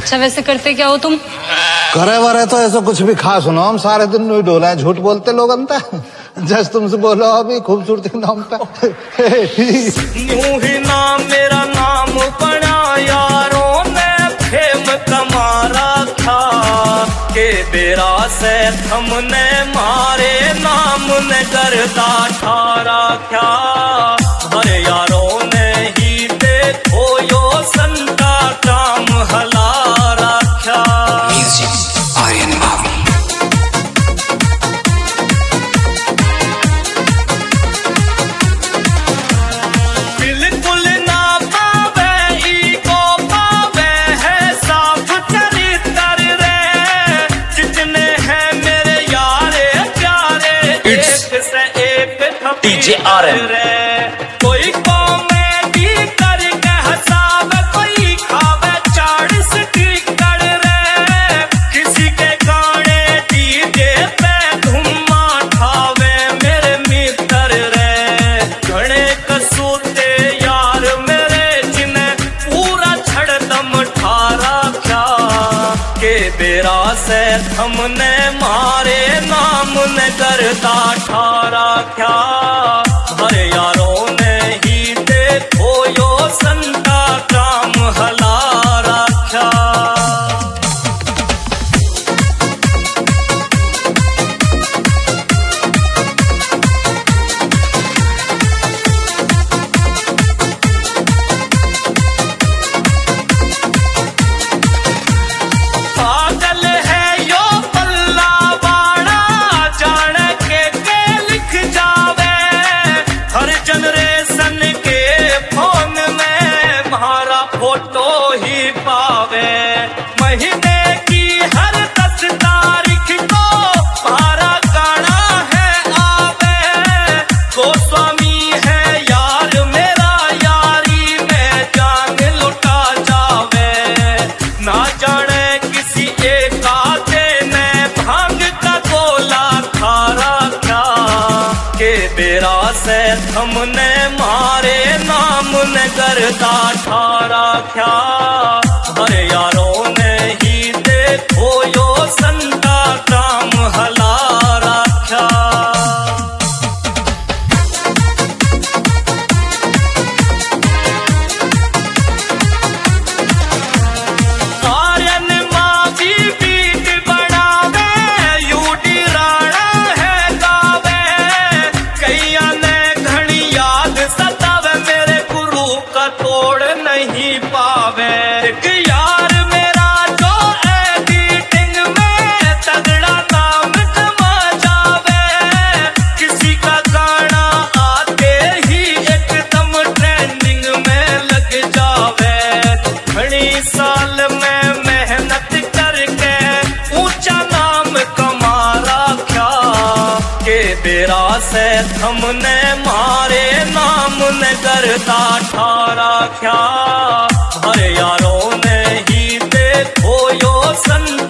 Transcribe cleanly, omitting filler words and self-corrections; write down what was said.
अच्छा वैसे करते क्या हो तुम? करे वरे तो ऐसा कुछ भी खास सुनो, हम सारे दिन नहीं डोला है, झूठ बोलते लोग अंता जस तुमसे बोलो अभी खूबसूरती नाम पे यूं ही नाम मेरा नाम बना यारों ने फेम कमारा था के बेरा से हमने मारे नाम ने करता ठारा क्या हरे यारों ने ही देखो यो संता काम हला रखा। आर्यन बाबू बिल्कुल ना पावे ईगो पावे है साफ चरित्र रे जितने हैं मेरे यारे प्यारे एक से एक डीजे आर्यन रे कोई कॉमेडी करके हंसावे कोई खावे 40 टिकट रे किसी के गाने डीजे पे धुम्मा ठावे मेरे मित्र रे घणे कसूते यार मेरे जिन्हें पूरा छड़ दम ठारा क्या के बेरा से हमने मारे नाम ने करता ठारा क्या हरे यारों ने ही देखो यो संता काम हला रखा। पागल है यो पल्ला बाड़ा जान के लिख जावे हर जनरेशन के फोन में हमारा फोटो ही पावे महीने की हर 10 तारीख को हमारा गाना है आवे गोस्वामी है यार मेरा यारी में जान लुटा जावे ना जाने किसी एक आते ने भांग का गोला खारा क्या के बेरा से हमने मारे नाम ने करता ठारा क्या हरे यारों ने ही देखो यो संता काम हला रखा। आर्यन माँ भी बीट बनावे यूडी राणा है गावे कैया ने घनी याद सतावे मेरे गुरु का तोड़ नहीं पावे एक यार मेरा जो एडिटिंग में तगड़ा नाम कमा जावे किसी का गाना आते ही एकदम ट्रेंडिंग में लग जावे घनी साल में मेहनत करके ऊंचा नाम कमा रखा के बेरा से हमने मारे नाम ने करता ठारा क्या हरे यारों ने ही देखो यो संत